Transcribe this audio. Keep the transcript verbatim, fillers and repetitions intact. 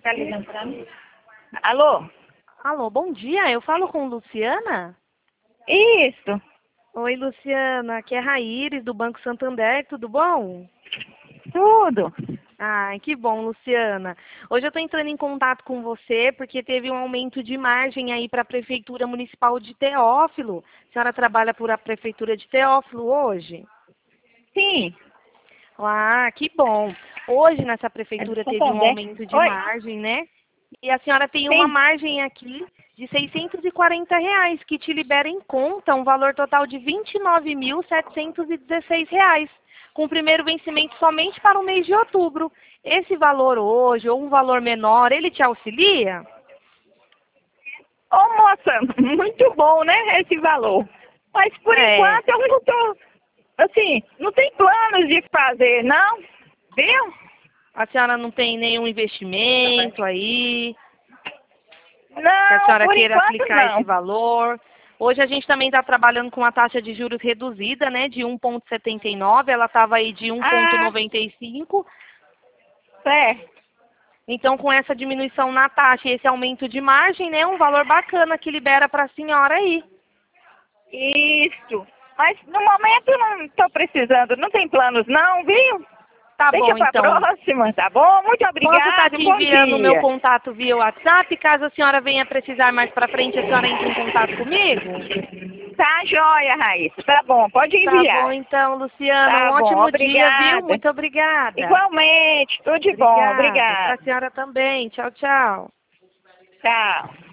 Tá ligando pra mim? Alô? Alô, bom dia. Eu falo com Luciana? Isso. Oi, Luciana. Aqui é Raíris, do Banco Santander. Tudo bom? Tudo. Ai, que bom, Luciana. Hoje eu estou entrando em contato com você porque teve um aumento de margem aí para a Prefeitura Municipal de Teófilo. A senhora trabalha por a Prefeitura de Teófilo hoje? Sim. Ah, que bom. Hoje nessa É do prefeitura teve um Santander. aumento de Oi. margem, né? E a senhora tem uma Sim. margem aqui de seiscentos e quarenta reais, que te libera em conta um valor total de vinte e nove mil setecentos e dezesseis reais, com o primeiro vencimento somente para o mês de outubro. Esse valor hoje, ou um valor menor, ele te auxilia? Ô, moça, muito bom, né, esse valor. Mas, por É. enquanto, eu não tô, assim, não tem planos de fazer, não. Viu? A senhora não tem nenhum investimento aí, que a Não, senhora por queira enquanto, aplicar esse não. valor. Hoje a gente também está trabalhando com a taxa de juros reduzida, né, de um vírgula setenta e nove, ela estava aí de um vírgula Ah, noventa e cinco. certo. Então, com essa diminuição na taxa e esse aumento de margem, né, um valor bacana que libera para a senhora aí. Isso. Mas, no momento, eu não estou precisando. Não tem planos, não, viu? Tá Deixa bom, para então. próxima, tá bom? Muito Posso estar obrigado, te bom enviando o meu dia. contato via WhatsApp, caso a senhora venha precisar mais para frente, a senhora entre em contato comigo? Tá joia, Raíssa. Tá bom, pode Tá enviar. bom, então, Luciana. Um Tá bom, ótimo dia, viu? obrigada. Muito obrigada. Igualmente, tudo de bom, Obrigada. Para obrigada. a senhora também. Tchau, tchau. Tchau.